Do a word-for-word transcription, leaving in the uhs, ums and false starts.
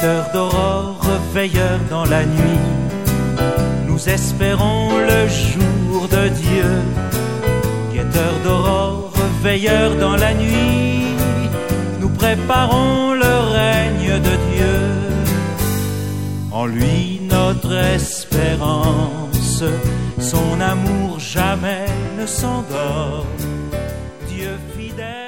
Guetteurs d'aurore, veilleurs dans la nuit, nous espérons le jour de Dieu. Guetteurs d'aurore, veilleurs dans la nuit, nous préparons le règne de Dieu. En lui notre espérance, son amour jamais ne s'endort. Dieu fidèle.